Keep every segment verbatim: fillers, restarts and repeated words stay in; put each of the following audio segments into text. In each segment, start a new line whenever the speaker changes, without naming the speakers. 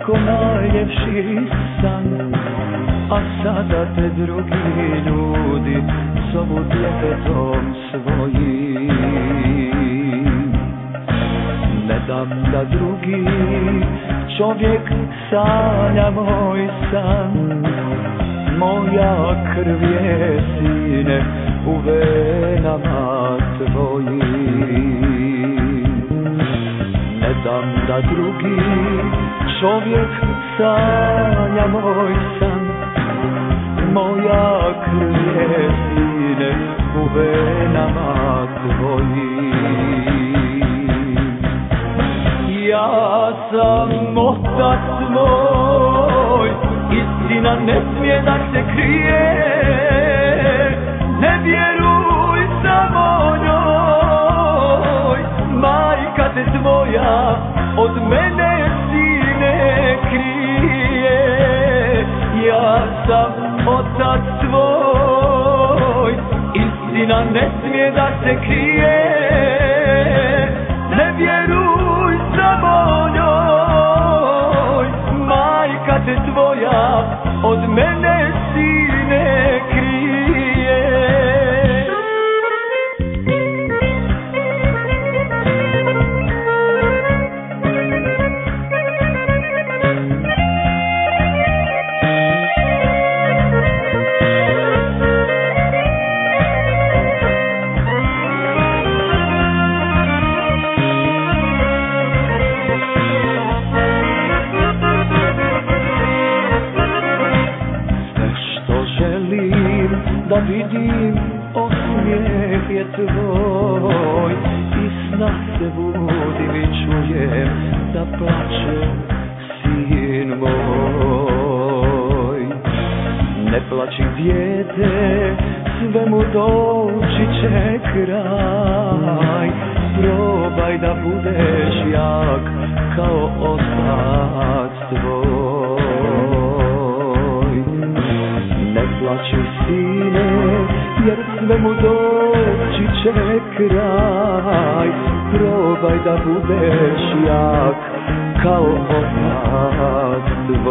ko najljepši san, a sada te drugi ljudi zovu djetetom svojim. Ne dam da drugi čovjek sanja moj san, moja krv je, sine, u venama tvojim. Ne dam da drugi čovjek sanja moj san, moja krv je, sine, u venama tvojim. Ja sam otac tvoj, istina ne smije da se krije, ne vjeruj samo njoj, majka te tvoja od mene, sine, krije. Ja sam otac tvoj, istina ne smije da se krije, ne vjeruj samo njoj, majka te tvoja od mene, sine, krije. Da vidim osmijeh je tvoj, i sna se budim i čujem da plače sin moj. Ne plači dijete, sve mu doći će kraj, probaj da budeš jak kao otac tvoj. Ne plači, sine, jer sve mu doći će kraj, probaj da budeš jak kao otac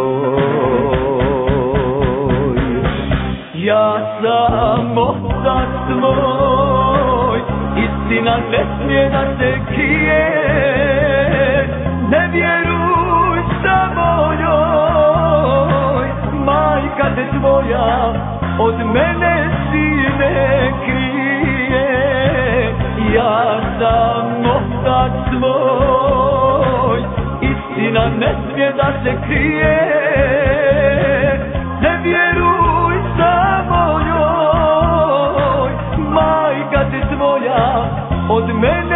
tvoj. Ja sam otac tvoj, istina ne smije da se krije, ne vjeruj samo njoj, majka te tvoja od mene, sine, krije. Ja sam otac tvoj, istina ne smije da se krije, ne vjeruj samo njoj, majka te tvoja od mene,